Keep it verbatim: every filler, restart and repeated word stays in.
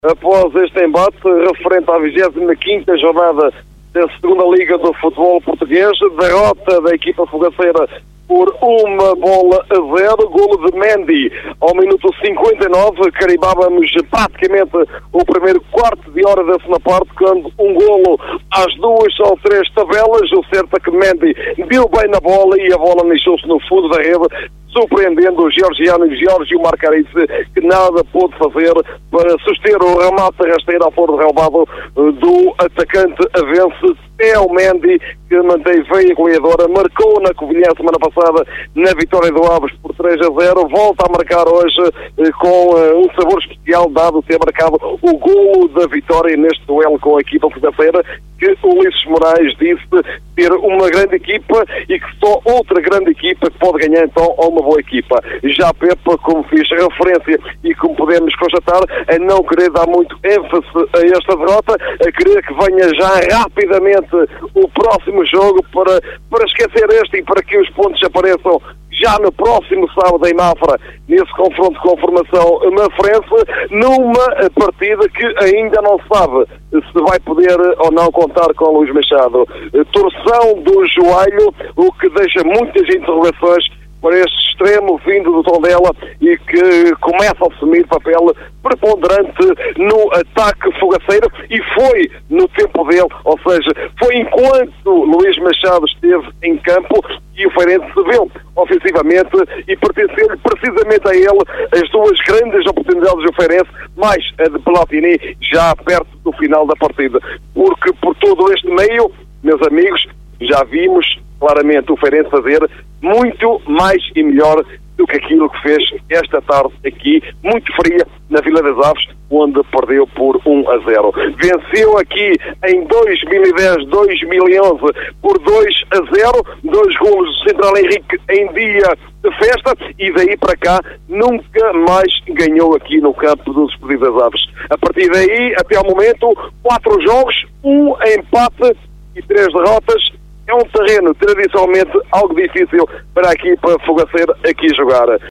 após este embate referente à vigésima quinta jornada da segunda Liga do Futebol Português, derrota da equipa fogaceira por uma bola a zero, golo de Mendy ao minuto cinquenta e nove, carimbávamos praticamente o primeiro quarto de hora da segunda parte, quando um golo às duas ou três tabelas. O certo é que Mendy deu bem na bola e a bola deixou-se no fundo da rede, surpreendendo o georgiano e Giorgio Marcarice, que nada pôde fazer para suster o remate rasteiro ao foro relevado do atacante avense Theo Mendy, que mantém veia goleadora, marcou na Covilhã semana passada na vitória do Aves por três a zero, volta a marcar hoje eh, com eh, um sabor especial, dado ter marcado o golo da vitória neste duelo com a equipa fogaceira, que o Ulisses Moraes disse ter uma grande equipa e que só outra grande equipa pode ganhar então a uma boa equipa. Já Pepa, como fiz referência e como podemos constatar, a não querer dar muito ênfase a esta derrota, a querer que venha já rapidamente o próximo jogo para, para esquecer este e para que os pontos apareçam já no próximo sábado em Mafra, nesse confronto com a formação mafrense, numa partida que ainda não sabe se vai poder ou não contar com Luís Machado. Torção do joelho, o que deixa muitas interrogações para este extremo vindo do Tondela e que começa a assumir papel preponderante no ataque fogaceiro, e foi no tempo dele, ou seja, foi enquanto Luís Machado esteve em campo e o Feirense se viu ofensivamente e pertenceu precisamente a ele as duas grandes oportunidades do Feirense, mais a de Platini já perto do final da partida, porque por todo este meio, meus amigos, já vimos claramente o Feirense fazer muito mais e melhor do que aquilo que fez esta tarde aqui, muito fria, na Vila das Aves, onde perdeu por um a zero. Venceu aqui em dois mil e dez, dois mil e onze por dois a zero, dois golos do Central Henrique em dia de festa, e daí para cá nunca mais ganhou aqui no campo do Desportivo das Aves. A partir daí, até ao momento, quatro jogos, um empate e três derrotas. É um terreno tradicionalmente algo difícil para a equipa fogaceira aqui jogar.